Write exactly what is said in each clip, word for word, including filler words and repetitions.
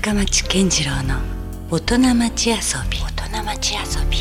深町健次郎の大人町遊び大人町遊び。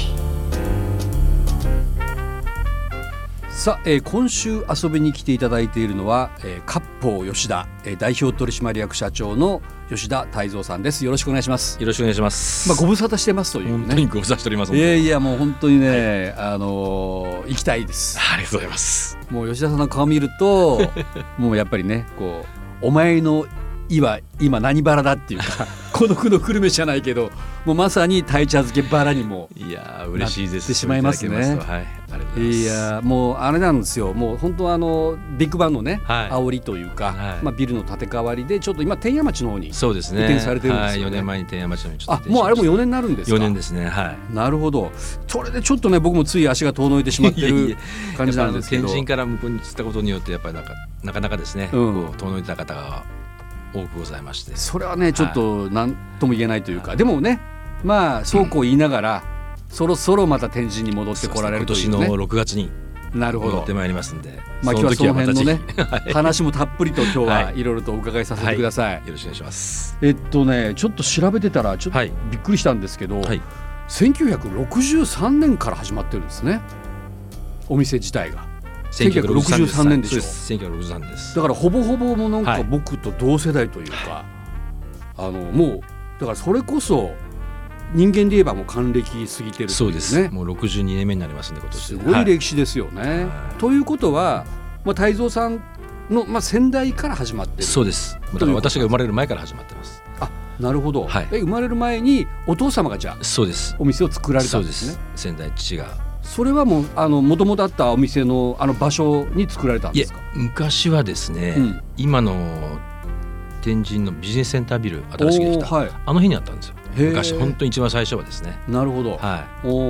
さあ、えー、今週遊びに来ていただいているのは、えー、割烹吉田、えー、代表取締役社長の吉田泰造さんです。よろしくお願いします。 よろしくお願いします。 まあ、ご無沙汰してますというね。 本当にご無沙汰しております。 いやいやもう本当にね、はい、あのー、行きたいです。 ありがとうございます。 もう吉田さんの顔見るともうやっぱりね、こうお前の意は今何バラだっていうか孤独の久留米じゃないけど、もうまさに鯛茶漬けバラにもいや嬉しいです。 なってしまいますね。 はい、ありがとうございます。 いやもうあれなんですよ。もう本当はあのビッグバンのね、はい、煽りというか、はい、まあ、ビルの建て替わりでちょっと今天谷町の方に移転されてるんですよね。はい、 よねんまえに天谷町の方にちょっと移転しました。 あ、もうあれもよねんになるんですか。 よねんですね。はい。 なるほど。それでちょっとね僕もつい足が遠のいてしまってる感じなんですけど、 天神から向こうに移ったことによってやっぱりなんかなかなかですね、うん、こう遠のいた方が多くございまして、 それはねちょっと何とも言えないというか、はい、でもね、まあそうこう言いながら、うん、そろそろまた天神に戻ってこられるというね、 今年のろくがつになるほど戻ってまいりますんで、 まあ、今日はその辺のね話もたっぷりと今日はいろいろとお伺いさせてください、はいはい、 よろしくお願いします。 えっとねちょっと調べてたらちょっとびっくりしたんですけど、はい、せんきゅうひゃくろくじゅうさんねんから始まってるんですね、お店自体が。せんきゅうひゃくろくじゅうさんねんでしょ。 せんきゅうひゃくろくじゅうさんねんです。 だからほぼほぼもうなんか僕と同世代というか、はい、あのもうだからそれこそ人間で言えばもう還暦過ぎてるというね。 そうです。もうろくじゅうにねんめになりますんで今年。 すごい歴史ですよね、はい、ということは、まあ、泰造さんの、まあ、先代から始まってる。 そうです。だから私が生まれる前から始まってます。 あ、なるほど、はい、え生まれる前にお父様がじゃあそうですお店を作られたんですね。 そうです。先代父が。 それはもうあの元々あったお店のあの場所に作られたんですか。 いや昔はですね、うん、今の天神のビジネスセンタービル新しくできた、はい、あの日にあったんですよ。昔本当に一番最初はですね。 なるほど、 はい、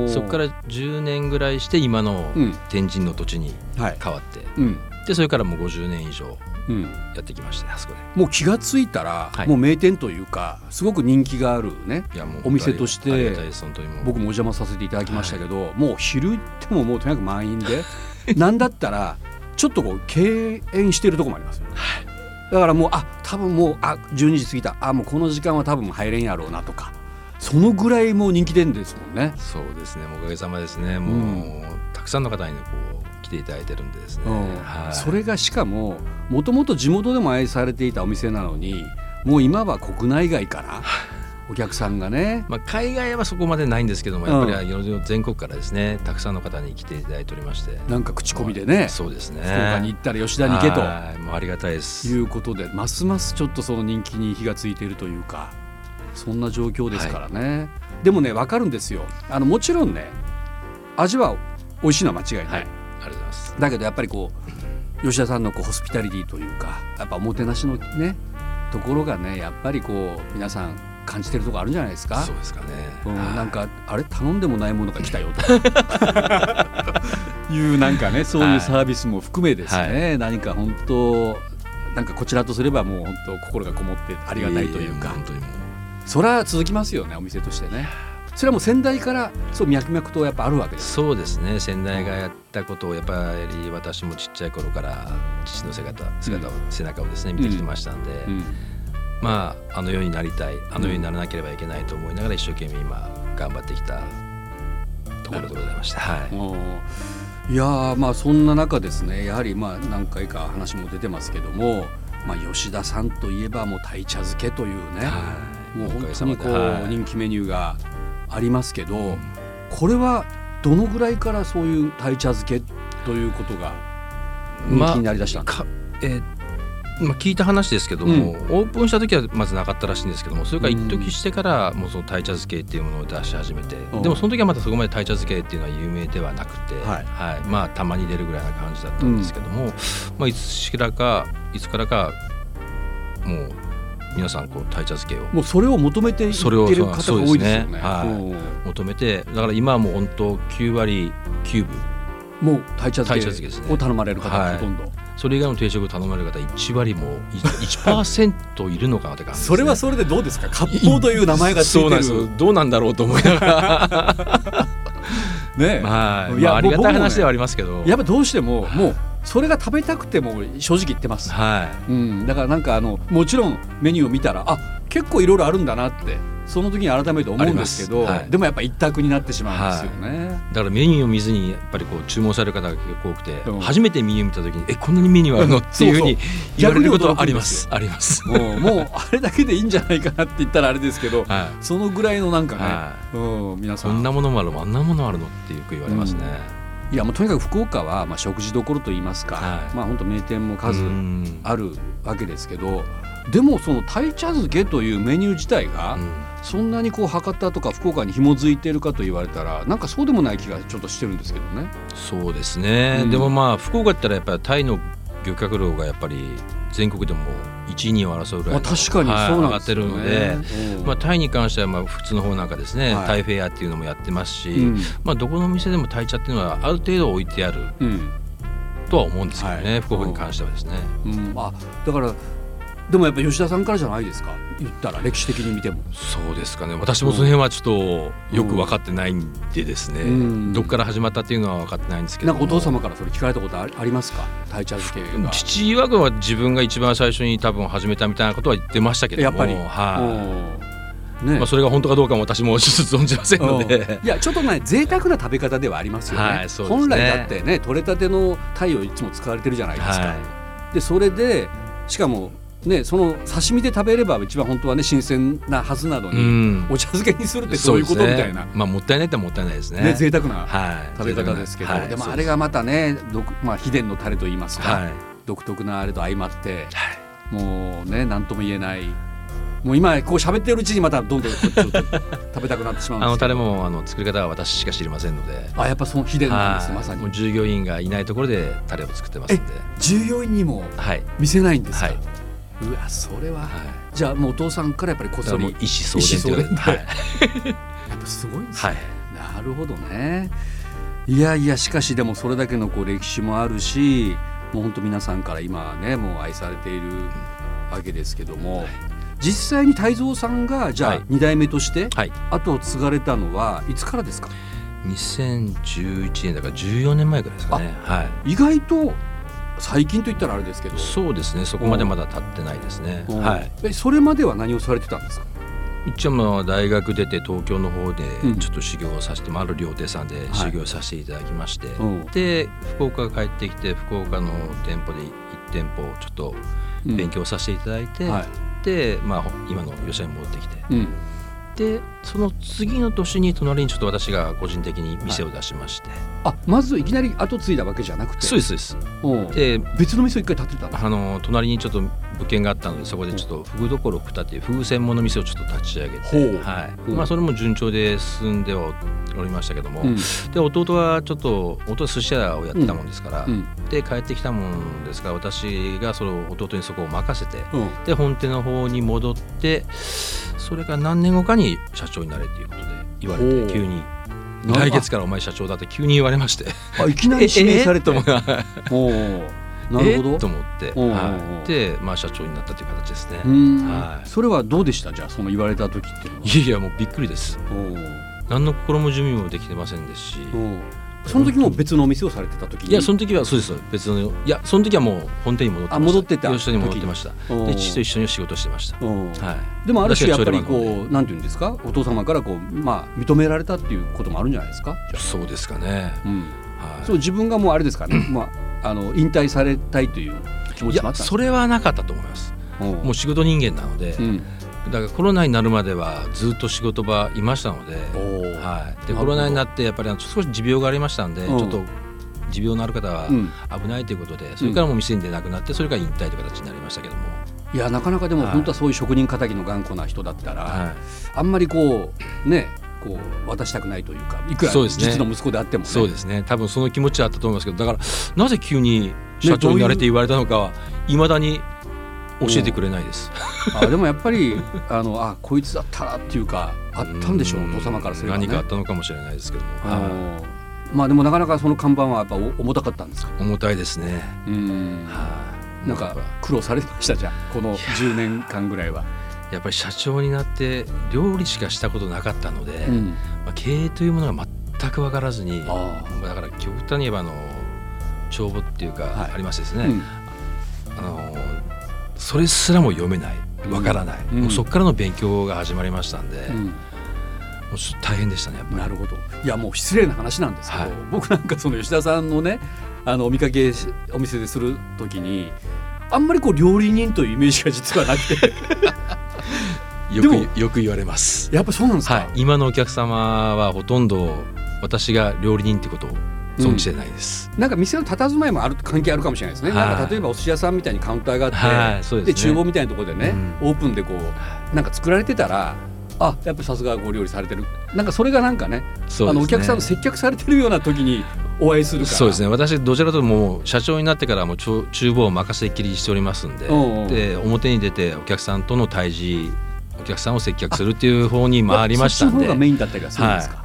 そこからじゅうねんぐらいして今の天神の土地に変わって、はい、うん、でそれからもうごじゅうねん以上やってきました、ね、あそこで。 もう気がついたら、はい、もう名店というかすごく人気があるね、いやもうお店として僕もお邪魔させていただきましたけど、はい、もう昼行ってももうとにかく満員でなんだったらちょっとこう敬遠してるところもありますよ、はい、だからもうあ多分もうあじゅうにじ過ぎた、あもうこの時間は多分入れんやろうなとか、そのぐらいもう人気店ですもんね。 そうですね、おかげさまですね。もう、うん、たくさんの方にこう来ていただいてるんでですね、うん、 はい、それがしかももともと地元でも愛されていたお店なのに、もう今は国内外からお客さんがねまあ海外はそこまでないんですけども、やっぱり全国からですねたくさんの方に来ていただいておりまして、 なんか口コミでね、 そうですね、 福岡に行ったら吉田に行けと、 もうありがたいですいうことで、ますますちょっとその人気に火がついているというか、そんな状況ですからね、はい、でもね分かるんですよ。あのもちろんね味は美味しいのは間違いない、はい、ありがとうございます。 だけどやっぱりこう吉田さんのこうホスピタリティというか、やっぱおもてなしのねところがねやっぱりこう皆さん感じてるところあるんじゃないですか。 そうですかね、 うん、なんかあれ頼んでもないものが来たよというなんかねそういうサービスも含めですね、はい、何か本当なんかこちらとすればもう本当心がこもってありがたいというか、本当にもうそれは続きますよね、お店としてね。それはもう先代からそう脈々とやっぱあるわけです。 そうですね、先代がやったことをやっぱり私もちっちゃい頃から父の姿、姿を、うん、背中をですね見てきてましたんで、うんうん、まああのようになりたい、あのようにならなければいけないと思いながら一生懸命今頑張ってきたところでございました。はい、 いやまあそんな中ですね、やはりまあ何回か話も出てますけども、まあ、吉田さんといえばもう鯛茶漬けというね、はい、もう本当にこう人気メニューがありますけど、はい、これはどのぐらいからそういう鯛茶漬けということが人気になりだしたんですか。まあえーまあ、聞いた話ですけども、うん、オープンした時はまずなかったらしいんですけども、それから一時してからもうその鯛茶漬けっていうものを出し始めて、うん、でもその時はまたそこまで鯛茶漬けっていうのは有名ではなくて、はいはい、まあたまに出るぐらいな感じだったんですけども、うん、まあ、いつしからかいつからかもう皆さんこう鯛茶漬けをもうそれを求めていってる方が多いですよね。 はい、求めて、だから今はもう本当きゅうわりきゅうぶもう鯛茶漬けを頼まれる方がほとんど、はい、 それ以外の定食を頼まれる方いちわりも いちパーセント いるのかなって感じですね。 それはそれでどうですか。割烹という名前がついてる。そうなんですよ。 どうなんだろうと思いながらねえ、まあ、いや、まあ、ありがたい話ではありますけど、 やっぱどうしてももうそれが食べたくても正直言ってます、はい、うん、だからなんかあのもちろんメニューを見たらあ結構いろいろあるんだなってその時に改めて思うんですけど、はい、でもやっぱ一択になってしまうんですよね、はい、 だからメニューを見ずにやっぱりこう注文される方が結構多くて、うん、初めてメニュー見た時にえこんなにメニューあるのっていうふうに言われることはありますありますもう、もうあれだけでいいんじゃないかなって言ったらあれですけど、はい、そのぐらいのなんかね、はい、うん、皆さんこんなものもあるあんなものあるのってよく言われますね、 うん、いやもうとにかく福岡はまあ食事どころといいますか、はい、まあ本当名店も数あるわけですけど、でもその鯛茶漬けというメニュー自体がそんなにこう博多とか福岡に紐づいているかと言われたらなんかそうでもない気がちょっとしてるんですけどね。 そうですね、うん、でもまあ福岡だったらやっぱり鯛の漁獲量がやっぱり全国でもいちいにを争うぐらいの、 まあ、確かにそうなんですよね、 はい、上がってるので、うん、まあ、タイに関してはまあ普通の方なんかですね、はい、タイフェアっていうのもやってますし、うん、まあ、どこの店でもタイ茶っていうのはある程度置いてある、うん、とは思うんですけどね、はい、福岡に関してはですね、 うんうん、あだからでもやっぱ吉田さんからじゃないですか、言ったら歴史的に見ても。 そうですかね、私もその辺はちょっとよく分かってないんでですね、うん、どこから始まったっていうのは分かってないんですけども、 なんかお父様からそれ聞かれたことありますか、鯛茶漬けが。 父曰くは自分が一番最初に多分始めたみたいなことは言ってましたけども、 やっぱり、 はいね、まあ、それが本当かどうかも私もちょっと存じませんので、 いやちょっとね贅沢な食べ方ではありますよね、はい、そうですね。本来だってね取れたての鯛をいつも使われてるじゃないですか、はい、でそれでしかもね、その刺身で食べれば一番本当はね新鮮なはずなのに、うん、お茶漬けにするってそういうことみたいな、 ね、まあ、もったいないってもったいないですね、 ね、贅沢な食べ方ですけど、はい、でもあれがまたね、まあ、秘伝のタレといいますか、はい、独特なあれと相まって、はい、もうね何とも言えない、もう今こう喋ってるうちにまたどんどんちょっと食べたくなってしまうんですけど、 あのタレもあの作り方は私しか知りませんので、 あやっぱその秘伝なんです、まさにもう従業員がいないところでタレを作ってますんで。 従業員にも見せないんですか、はい、うわそれは、はい、じゃあもうお父さんからやっぱりこっそり意思相伝って、はい、 やっぱすごいんですね、はい、なるほどね。いやいやしかしでもそれだけのこう歴史もあるし、もう本当皆さんから今ねもう愛されているわけですけども、はい、実際に泰造さんがじゃあに代目として後を継がれたのはいつからですか。 にせんじゅういちねんだからじゅうよねんまえぐらいですかね、はい、 意外と最近といったらあれですけど。 そうですね、そこまでまだ経ってないですね、はい、 えそれまでは何をされてたんですか。 一応まあ大学出て東京の方でちょっと修行をさせて、うん、ある料亭さんで修行させていただきまして、はい、で福岡帰ってきて福岡の店舗でいち店舗ちょっと勉強させていただいて、うん、はい、で、まあ、今の吉田に戻ってきて、うん、でその次の年に隣にちょっと私が個人的に店を出しまして、はい、 あまずいきなり後継いだわけじゃなくて。 そうですそうです。 で別の店を一回建てたんですか。 あの隣にちょっと物件があったのでそこでちょっとフグどころふたっていうフグ専門の店をちょっと立ち上げて、はい、まあ、それも順調で進んではおりましたけども、うん、で弟はちょっと弟は寿司屋をやってたもんですから、うん、で帰ってきたもんですから私がその弟にそこを任せて、うん、で本店の方に戻ってそれから何年後かに社長になれっていうことで言われて、急に来月からお前社長だって急に言われまして、 あいきなり指名されてもおなるほどえと思って、はい、で、まあ、社長になったという形ですね。 はい、それはどうでした。じゃあその言われた時っていうのは。 いやいやもうびっくりです。何の心も準備もできてませんですし、 その時も別のお店をされてた時に。 いやその時はそうです別の、いやその時はもう本店に戻ってました。あ戻ってた吉田に戻ってました。で父と一緒に仕事してました。はい、 でもある種やっぱりこうなんていうんですか、お父様からこう、まあ、認められたっていうこともあるんじゃないですか。 そうですかね、うん、 はい、そう自分がもうあれですかね、まああの引退されたいという気持ちもあったんですか。いやそれはなかったと思います。もう仕事人間なので、うん、だからコロナになるまではずっと仕事場いましたので、はい、でコロナになってやっぱり少し持病がありましたんで、ちょっと持病のある方は危ないということで、うん、それからもう店に出なくなってそれから引退という形になりましたけども、 いやなかなかでも本当はそういう職人仇の頑固な人だったら、はい、あんまりこうねこう渡したくないというか、いくら実の息子であってもね。 そうですね、多分その気持ちはあったと思いますけど、だからなぜ急に社長になれって言われたのかはいまだに教えてくれないです。 あでもやっぱりあのあこいつだったらっていうかあったんでしょう、お父様からすれば、ね、 何かあったのかもしれないですけども、あまあでもなかなかその看板はやっぱ重たかったんですか。 重たいですね。うん、 はあ、なんか苦労されてましたじゃんこのじゅうねんかんぐらいは。 やっぱり社長になって料理しかしたことなかったので、うん、まあ、経営というものが全く分からずに、あだから極端に言えばあの帳簿っていうかありましてですね、はい、うん、あのそれすらも読めないわからない、うん、もうそこからの勉強が始まりましたんで、うん、もうちょっと大変でしたねやっぱり。 なるほど。いやもう失礼な話なんですけど、はい、僕なんかその吉田さんのねあのお見かけお店でする時にあんまりこう料理人というイメージが実はなくてよくよく言われます。 やっぱそうなんですか。 はい、今のお客様はほとんど私が料理人ってことを存じてないです、 うん、なんか店の佇まいもある関係あるかもしれないですね、はい、なんか例えばお寿司屋さんみたいにカウンターがあって、はい、そうですね、で厨房みたいなところでね、うん、オープンでこうなんか作られてたらあやっぱさすがご料理されてるなんかそれがなんか ね, ねあのお客さんの接客されてるような時にお会いするから。 そうですね、私どちらかというともう社長になってからもう厨房を任せっきりしておりますんで、おうおうで表に出てお客さんとの対峙お客さんを接客するっていう方に回りましたんで、そっちの方がメインだったりするんですか、はい、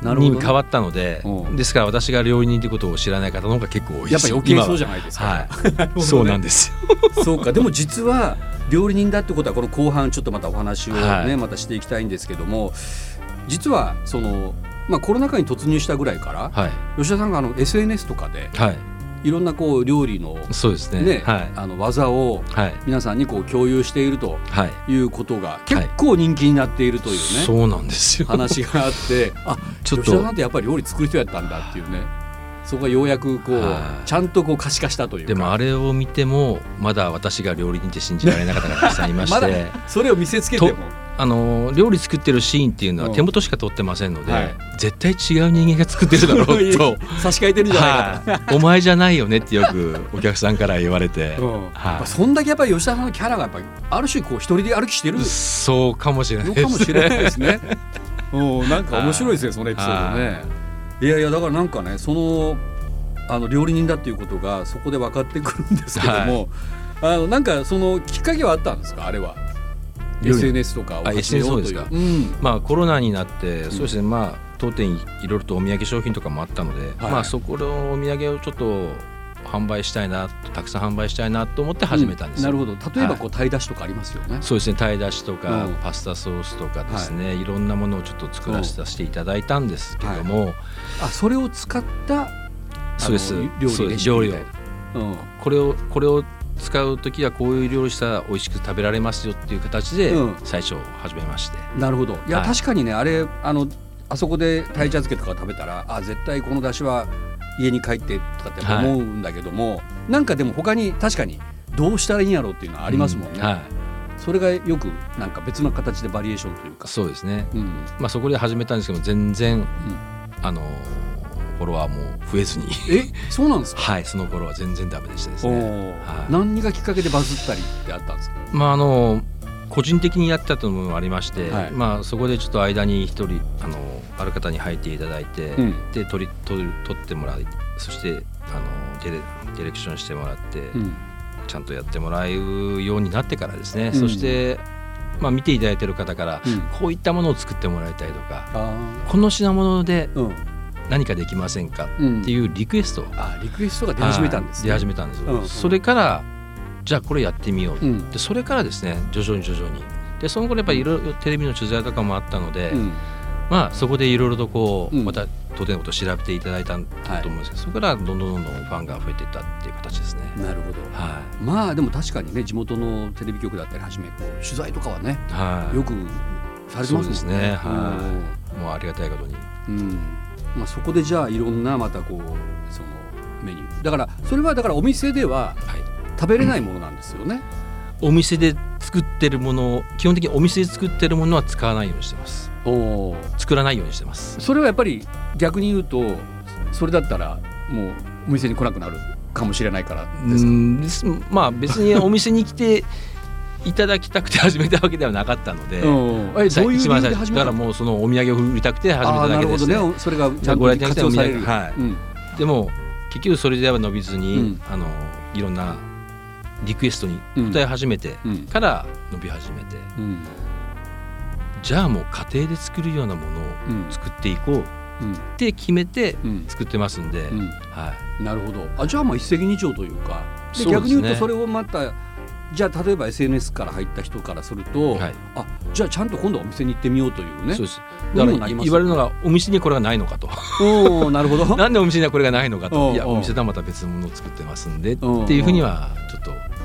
なるほどね、に変わったので、ですから私が料理人ということを知らない方の方が結構多いです。 やっぱ余計そうじゃないですか、 はいね、そうなんですよそうか。でも実は料理人だってことはこの後半ちょっとまたお話をね、はい、またしていきたいんですけども、実はその、まあ、コロナ禍に突入したぐらいから、はい、吉田さんがあの エスエヌエス とかで、はい、いろんなこう料理の、 そうですね、ね、はい、 あの技を皆さんにこう共有しているということが結構人気になっているというね、はい、 そうなんですよ話があってあちょっと吉田さんってやっぱり料理作る人やったんだっていうね、そこがようやくこうちゃんとこう可視化したというか。 でもあれを見てもまだ私が料理人って信じられなかった方がたくさんいましてまだそれを見せつけてもあの料理作ってるシーンっていうのは手元しか撮ってませんので、はい、絶対違う人間が作ってるだろうと差し替えてるんじゃないかと、 はい、お前じゃないよねってよくお客さんから言われて、 うん、はい、そんだけやっぱり吉田さんのキャラがやっぱりある種こう一人で歩きしてるそうかもしれないですね。 かもしれないですねうん、なんか面白いですねそのエピソードね。いやいやだからなんかねそのあの料理人だっていうことがそこで分かってくるんですけども、はい、あのなんかそのきっかけはあったんですかあれは。エスエヌエス とかを活用というか、うん、まあ、コロナになって、うん、そうですね、まあ、当店いろいろとお土産商品とかもあったので、はい、まあ、そこのお土産をちょっと販売したいなたくさん販売したいなと思って始めたんですよ、 うん、なるほど。例えばこう、はい、鯛だしとかありますよね。 そうですね、鯛だしとか、うん、パスタソースとかですね、はい、いろんなものをちょっと作らせていただいたんですけども、はい、 あそれを使ったそうです料理レシピみたいな、 うん、これをこれを使うときはこういう料理したら美味しく食べられますよっていう形で最初始めまして、 うん、なるほど。いや、はい、確かにねあれ あのあそこで鯛茶漬けとか食べたらあ絶対この出汁は家に帰ってとかって思うんだけども、はい、なんかでも他に確かにどうしたらいいんやろうっていうのはありますもんね、うん、はい、それがよくなんか別の形でバリエーションというか。 そうですね、うん、まあ、そこで始めたんですけど全然、うん、あのフォロワーも増えずにえそうなんですか。 はい、その頃は全然ダメでしたですね、 はい、何がきっかけでバズったりってあったんですか。 まああの個人的にやったというのもありまして、はい、まあ、そこでちょっと間に一人 あのある方に入っていただいて、うん、で撮り撮り撮ってもらいそしてあのディレ、ディレクションしてもらって、うん、ちゃんとやってもらうようになってからですね、うん、そして、まあ、見ていただいている方から、うん、こういったものを作ってもらいたいとか、この品物で、うん、何かできませんかっていうリクエスト、うん、 あリクエストが出始めたんですね。 出始めたんですよ、うんうん、それからじゃあこれやってみよう、うん、でそれからですね徐々に徐々にでその頃やっぱりいろいろテレビの取材とかもあったので、うん、まあそこでいろいろとこう、うん、また当店のことを調べていただいたと思うんですけど、はい、そこからどんどんどんどんファンが増えていったっていう形ですね。 なるほど、はい、まあでも確かにね地元のテレビ局だったりはじめこう取材とかはね、はい、よくされてますもんね。そうですね、はい、もうありがたいことに、うんまあ、そこでじゃあいろんなまたこうそのメニューだからそれはだからお店では食べれないものなんですよね、 うん、お店で作ってるもの基本的にお店で作ってるものは使わないようにしてます。お作らないようにしてます。 それはやっぱり逆に言うとそれだったらもうお店に来なくなるかもしれないからですか。うんですまあ別にお店に来ていただきたくて始めたわけではなかったのでえどういう理由で始めたの？だからもうそのお土産を売りたくて始めただけですね。なるほどね。それがちゃんと活用される、はいうん、でも結局それでは伸びずに、うん、あのいろんなリクエストに答え始めてから伸び始めて、うんうん、じゃあもう家庭で作るようなものを作っていこうって決めて作ってますんで、うんうんはい、なるほど。あじゃあまあ一石二鳥というかで逆に言うとそれをまたじゃあ例えば エスエヌエス から入った人からすると、はい、あじゃあちゃんと今度はお店に行ってみようというね。 そうです。だから言われるのがお店にこれがないのかとおなるほどなんでお店にはこれがないのかといやお店ではまた別のものを作ってますんでっていうふうにはちょっと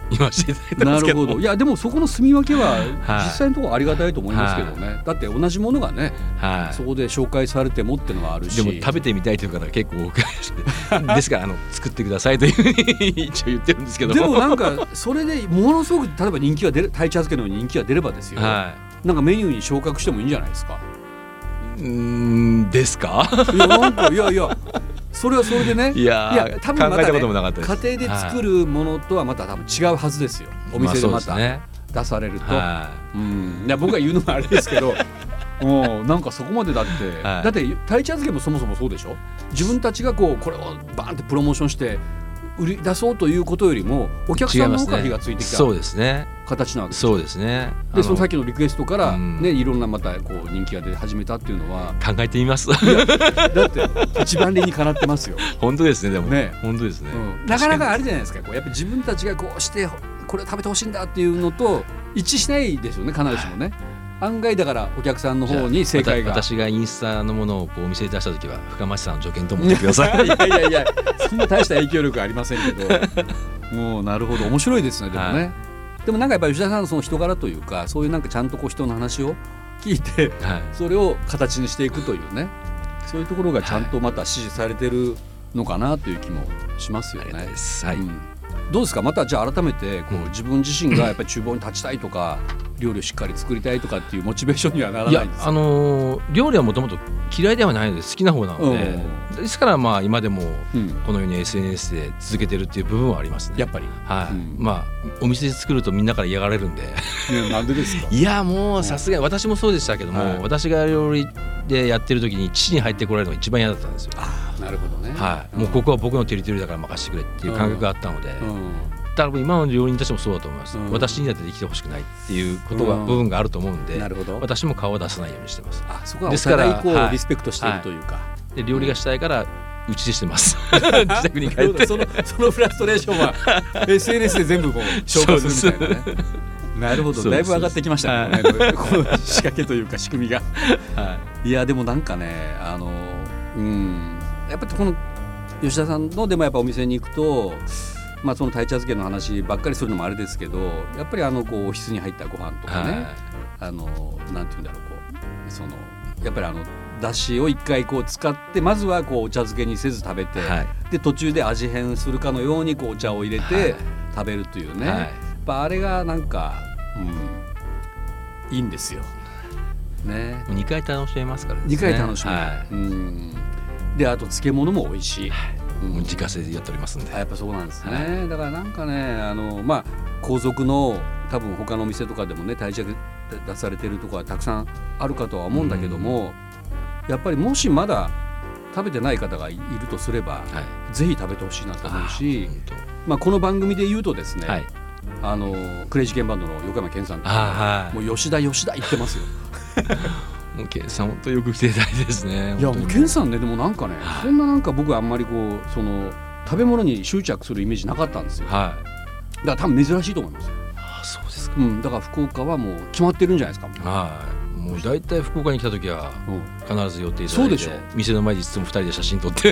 言わせていただいたんですけど。 なるほど。いやでもそこの住み分けは実際のところありがたいと思いますけどね、はい、だって同じものがね、はい、そこで紹介されてもっていうのはあるし、 でも食べてみたいという方が結構多くてですからあの作ってくださいというふうに一応言ってるんですけど、 でもなんかそれでものすごく例えば人気が出る、鯛茶漬けの人気が出ればですよ、はい、なんかメニューに昇格してもいいんじゃないですか。 うーんですか。 いやなんかいやいやそれはそれでね、 いやいや多分また、ね、考えたこともなかったです。 家庭で作るものとはまた多分違うはずですよ、お店でまた出されると、まあうね、うんいや僕が言うのもあれですけどもうなんかそこまでだって、はい、だって鯛茶漬けもそもそもそうでしょ。自分たちがこうこれをバーンってプロモーションして売り出そうということよりもお客さんの方から火がついてきた形なわけです。 そうですね。 でそのさっきのリクエストから、ね、いろんなまたこう人気が出始めたっていうのは考えてみます。 だって一番理にかなってますよ。 本当ですね。でもね本当ですね、 うん、なかなかあれじゃないですか、こうやっぱ自分たちがこうしてこれを食べてほしいんだっていうのと一致しないですよね、必ずしもね、はい案外だからお客さんの方に正解が、 私がインスタのものをこうお店で出した時は深町さんの助言と思ってください。 いやいやいやそんな大した影響力ありませんけどもうなるほど面白いですね。でもね、はい、でもなんかやっぱり吉田さんのその人柄というかそういうなんかちゃんとこう人の話を聞いて、はい、それを形にしていくというね、そういうところがちゃんとまた支持されてるのかなという気もしますよね。 ありがとうございます、はいうん、 どうですか、またじゃあ改めてこう自分自身がやっぱり厨房に立ちたいとか料理をしっかり作りたいとかっていうモチベーションにはならないんですか。 いや、あのー、料理はもともと嫌いではないので好きな方なので、うん、ですからまあ今でもこのように エスエヌエス で続けてるっていう部分はありますね、 やっぱり、 はいうん、まあお店で作るとみんなから嫌がられるんでいやなんでですか。 いやもうさすがに私もそうでしたけども、はい、私が料理でやってる時に父に入ってこられるのが一番嫌だったんですよ。 あなるほどね、 はい、もうここは僕のテリトリーだから任せてくれっていう感覚があったので、うんうん多分今の料理人たちもそうだと思います、うん、私にだってできてほしくないっていうことが、うん、部分があると思うんで、なるほど私も顔を出さないようにしてます。 あそこはお互いこう、はい、リスペクトしているというか、はい、で料理がしたいからうちでしてます自宅に帰ってその、そのフラストレーションはエスエヌエス で全部こう消化するみたいなねなるほど、だいぶ上がってきましたね、この仕掛けというか仕組みが、はい、いやでもなんかねあの、うん、やっぱりこの吉田さんのでもやっぱお店に行くとまあ、その鯛茶漬けの話ばっかりするのもあれですけど、やっぱりあのこうオフィスに入ったご飯とかね、はい、あのなんていうんだろう、こうそのやっぱりあのだしを一回こう使ってまずはこうお茶漬けにせず食べて、はい、で途中で味変するかのようにこうお茶を入れて食べるというね、はい、やっぱあれがなんか、うん、いいんですよ、ね、 にかい楽しめますからね。 にかい楽しめる、はい、うんであと漬物も美味しい、はいうん、自家製でやっておりますんで。 やっぱそうなんですね、はい、だからなんかねあの、まあ、皇族の多分他のお店とかでもね鯛茶で出されてるところはたくさんあるかとは思うんだけども、うん、やっぱりもしまだ食べてない方がいるとすれば、はい、ぜひ食べてほしいなと思うし、まあ、この番組で言うとですね、はい、あのクレイジーケンバンドの横山健さんとか、はい、もう吉田吉田言ってますよもうケンさん本当よく来ていただいてですね。 いやもうケンさんねでもなんかね、はい、そんななんか僕はあんまりこうその食べ物に執着するイメージなかったんですよ、はい、だから多分珍しいと思いますよ。 ああそうですか、 うん、だから福岡はもう決まってるんじゃないですか。 はいもう大体福岡に来た時は必ず寄っていただいて、うん、そうでしょ店の前でいつもふたりで写真撮って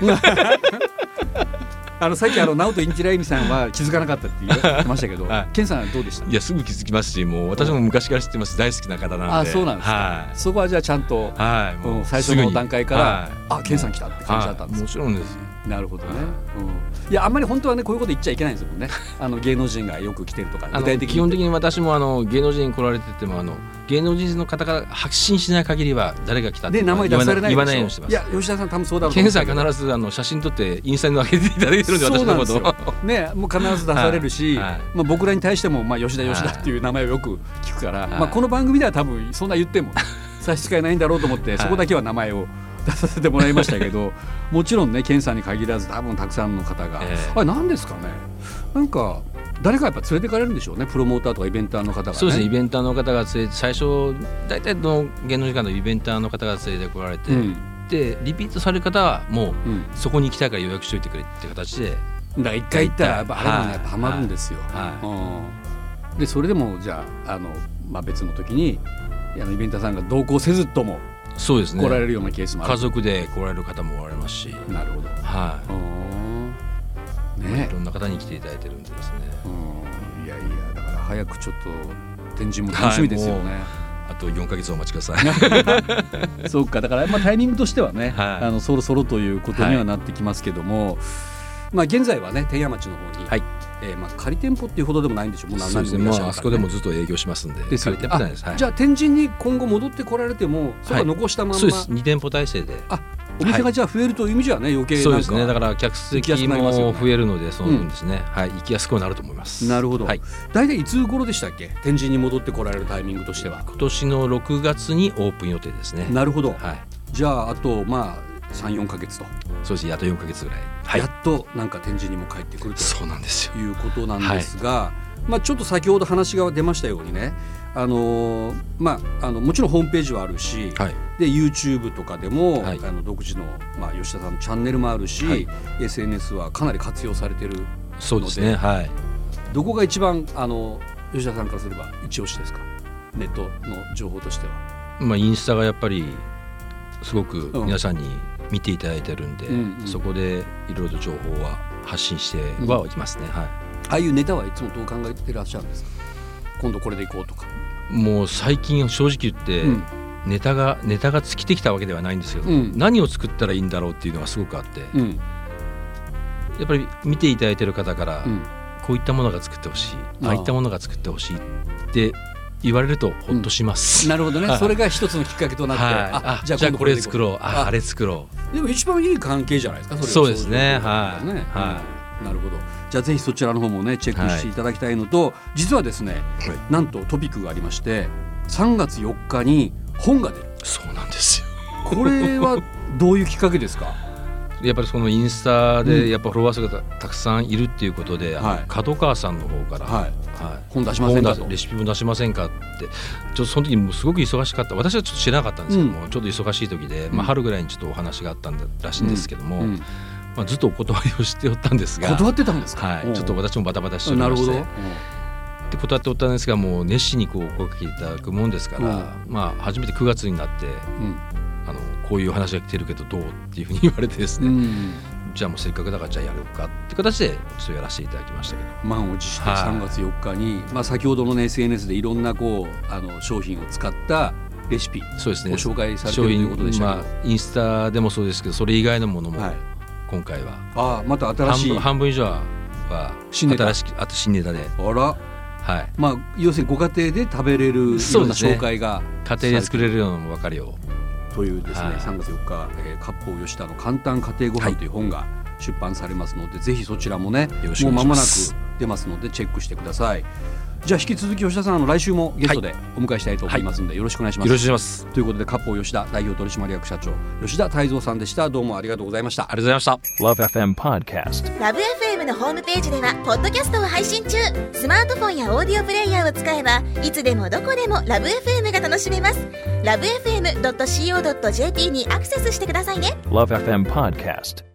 あのさっきあの直人インチライミさんは気づかなかったって言ってましたけど、はい、ケンさんはどうでした？ いやすぐ気づきますし、もう私も昔から知ってます、大好きな方なので。 あそうなんですか、はい、そこはじゃあちゃんと、はい、もう最初の段階から、はい、あケンさん来たって感じだったんですか？ もちろんです。 なるほどね、うん、いやあんまり本当はねこういうこと言っちゃいけないんですよねあの芸能人がよく来てるとか具体的に基本的に私もあの芸能人来られててもあの芸能人の方から発信しない限りは誰が来たってで名前出されない言わないようにしてます。 いや吉田さん多分そうだろうとケンさん必ずあの写真撮ってインスタに上げていただいてるんで、私のことをねもう必ず出されるし、はいはいまあ、僕らに対しても、まあ、吉田吉田っていう名前をよく聞くから、はいまあ、この番組では多分そんな言っても差し支えないんだろうと思って、はい、そこだけは名前を出させてもらいましたけどもちろんねケンさんに限らず多分たくさんの方が、えー、あれ何ですかね、なんか誰かやっぱ連れてかれるんでしょうね、プロモーターとかイベンターの方がね。 そうですね、イベンターの方が連れて最初大体の芸能時間のイベンターの方が連れてこられて、うん、でリピートされる方はもう、うん、そこに行きたいから予約しといてくれって形で、 だから一回行ったらやっぱあれもねやっぱハマるんですよ、はいはいうん、でそれでもじゃあ、あの、まあ、別の時にあのイベンターさんが同行せずともそうですね、 来られるようなケースもある。 家族で来られる方もおられますし。 なるほど、 はいね、いろんな方に来ていただいてるんでですね。 うんいやいやい早くちょっと展示も楽しみですよね、はい、 あとよんかげつお待ちくださいそうか、だからまあタイミングとしてはね、はい、あのそろそろということにはなってきますけども、はい、まあ、現在はね天谷町の方に、はい、えー、まあ仮店舗っていうほどでもないんでしょう。もう何年もいらっしゃるからね。そうですね、まあ、あそこでもずっと営業しますんで。 ですよね。 仮店舗です。はい、 じゃあ天神に今後戻ってこられてもそこは残したまま、はい、 そうです。に店舗体制で、 あ、お店がじゃあ増えるという意味じゃね、余計なんかそうですね。だから客席も増えるのでその分ですね、うん、はい、行きやすくなると思います。 なるほど、はい、大体いつ頃でしたっけ、天神に戻ってこられるタイミングとしては。 今年のろくがつにオープン予定ですね。 なるほど、 はい、 じゃああとまあさん、よんかげつと。 そうですね、あとよんかげつぐらい、はい、 やっとなんか天神にも帰ってくるとそうなんですよいうことなんですが、はい、まあ、ちょっと先ほど話が出ましたようにね、あのーまあ、あのもちろんホームページはあるし、はい、で YouTube とかでも、はい、あの独自の、まあ、吉田さんのチャンネルもあるし、はい、エスエヌエス はかなり活用されているので、 そうですね、はい、 どこが一番あの吉田さんからすれば一押しですか、ネットの情報としては。 まあ、インスタがやっぱりすごく皆さんに見ていただいてるんで、うんうん、そこでいろいろと情報は発信してはいきますね、うん、はい、 ああいうネタはいつもどう考えてらっしゃるんですか。今度これでいこうとか。もう最近正直言って、うん、ネタがネタが尽きてきたわけではないんですけど、うん、何を作ったらいいんだろうっていうのがすごくあって、うん、やっぱり見ていただいてる方から、うん、こういったものが作ってほしい、ああいったものが作ってほしいって言われるとほっとします、 うん、なるほどねそれが一つのきっかけとなって、はい、 ああじゃあこれ作ろう、ああれ作ろう。でも一番いい関係じゃないですか、それは。 そうですね、はい、 ね、はい、なるほど。じゃあぜひそちらの方もねチェックしていただきたいのと、はい、実はですね、はい、なんとトピックがありまして、さんがつよっかに本が出る。 そうなんですよこれはどういうきっかけですか。 やっぱりそのインスタでやっぱフォロワー数がたくさんいるっていうことで、うん、角川さんの方から、はいはい、本出しませんかと、 レシピも出しませんかって、ちょっとその時もすごく忙しかった。私はちょっと知らなかったんですけども、うん、ちょっと忙しい時で、まあ、春ぐらいにちょっとお話があったんだらしいんですけども、うんうん、まあ、ずっとお断りをしておったんですが。 断ってたんですか。 はい、ちょっと私もバタバタしておりまして、なるほど、で断っておったんですが、もう熱心にこう声かけていただくもんですから、うん、まあ、初めてくがつになって、うん、あのこういう話が来てるけどどうっていうふうに言われてですね、うん、じゃあもうせっかくだからじゃあやろうかって形でちょっとやらせていただきましたけど、 満を持してさんがつよっかに、まあ、先ほどの、ね、エスエヌエス でいろんなこうあの商品を使ったレシピを紹介されているということでしたけど、 まあ、インスタでもそうですけどそれ以外のものも、はい、今回はあまた新しい半分、半分以上は新ネタ、新しあと新ネタで、 あら、はい、まあ、要するにご家庭で食べれるような紹介が、ね、 家庭で作れるようなのも分かるよというですね、はい、さんがつよっか、えー、割烹吉田の簡単家庭ご飯という本が出版されますので、はい、ぜひそちらもねもう間もなく出ますのでチェックしてください。じゃあ引き続き吉田さん、あの来週もゲストでお迎えしたいと思いますので、はい、よろしくお願いします。 よろしくお願いします。 ということで割烹吉田代表取締役社長吉田泰造さんでした。どうもありがとうございました。 ありがとうございました。 Love エフエム Podcast Love エフエム のホームページではポッドキャストを配信中。スマートフォンやオーディオプレイヤーを使えばいつでもどこでも ラブエフエム が楽しめます。 ラブエフエムドットシーオードットジェーピー にアクセスしてくださいね。 Love エフエム Podcast